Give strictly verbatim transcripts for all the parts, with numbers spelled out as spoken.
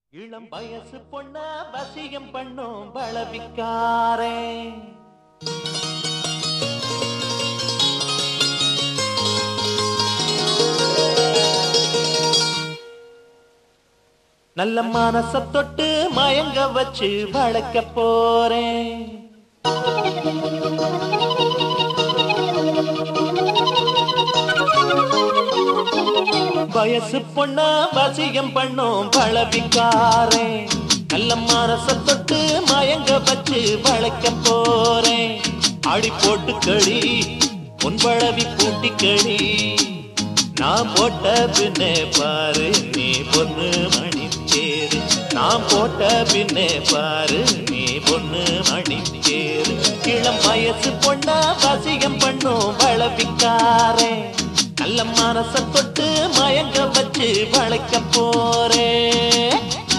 இளம் வயசு பொண்ண வசியம் பண்ணும் பலவிக்காரே நல்ல மனச தொட்டு மயங்க வச்சு வளர்க்க போறேன். வயசு பொண்ண வசியம் பண்ணும் பலவிக்காரே நல்ல மனச தொட்டு மயங்க வச்சு வளர்க்க போறேன். அடி போட்டு களி உன் பழவி பூட்டி களி நான் போட்ட பின்னே பாரு நீ பொண்ணு மணி தேரு. நான் போட்ட பின்னே பாரு நீ பொண்ணு மணி தேரு. இளம் வயசு பொண்ண வசியம் பண்ணும் பலவிக்காரே நல்ல மனச தொட்டு மயங்க வச்சு வளைக்க போறேன்.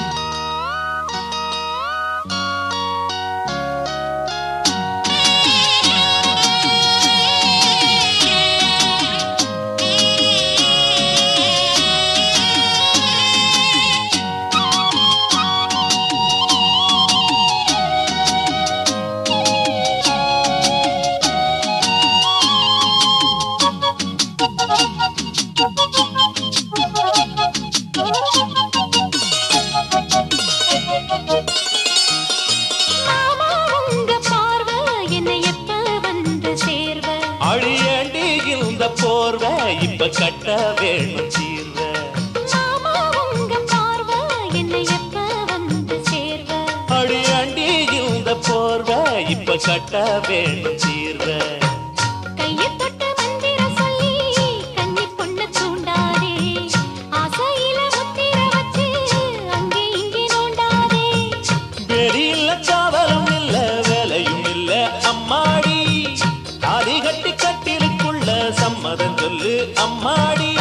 அடியேண்டி இந்த போர்வை இப்ப கட்ட வேணும் தீர்வ. அடியேண்டி இந்த போர்வை இப்ப கட்ட வேணும் தீர்வ. வெறியில்ல காவலும் இல்ல வேலையும் இல்ல அம்மாடி தாலி கட்டி கட்டிலுக்குள்ள சம்மதம் சொல்லு அம்மாடி.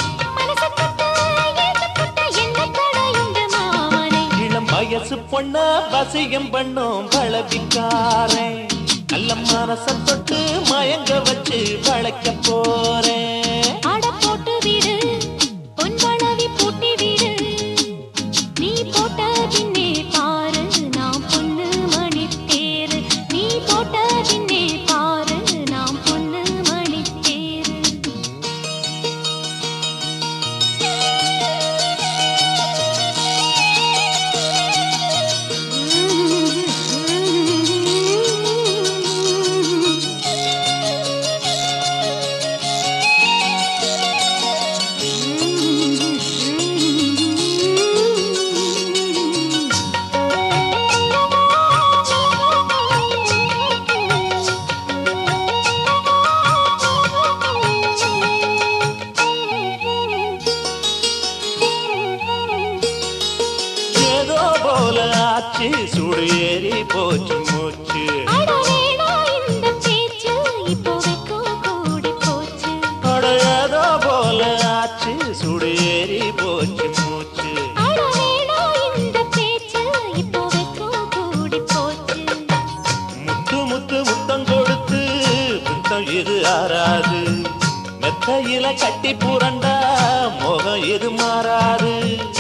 இளம் வயசு பொண்ண வசியம் பண்ணும் பலவிக்காரே நல்ல மனச தொட்டு மயங்க வச்சு வளைக்க போறேன். அட போட்டு விடு பொன் பழவி பூட்டி விடு நீ போட்ட பின்னே பாரு நாம் பொண்ணு மணி தேரு. நீ போட்ட பின்னே பாரு நாம் பொண்ணு மணி தேரு. ஏதோ போல ஆச்சு சுடு ஏறி போச்சு மூச்சு. அட ஏதோ போல ஆச்சு சுடு ஏறி போச்சு மூச்சு. முத்து முத்து முத்தம் கொடுத்து முத்தம் இது ஆறாது. மெத்தையில கட்டி புரண்டா மோகம் இது மாறாது.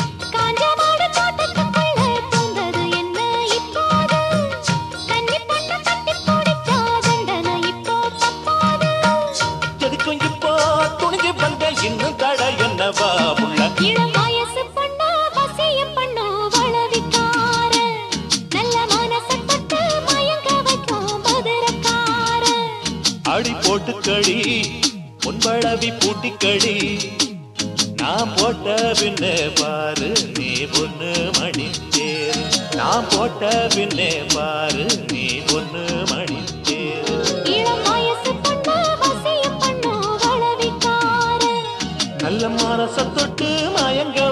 இப்போ துணிஞ்சு வந்த இன்னும் தட என்னவா உள்ள. இளம் வயசு பொண்ணா வசியம் பண்ணோ வளவிக்கார நல்ல மனச தொட்டு மயங்க வைக்கும் மதுரக்கார. அடி போட்டு களி உன் பழவி பூட்டி களி நான் போட்ட பின்னே பாரு நீ பொண்ணு மணி தேரு. நான் போட்ட பின்னே பாரு நீ பொண்ணு மணி தேரு. இளம் வயசு பொண்ணா வசியம் பண்ணோ வளவிக்கார நல்ல மனச தொட்டு மயங்க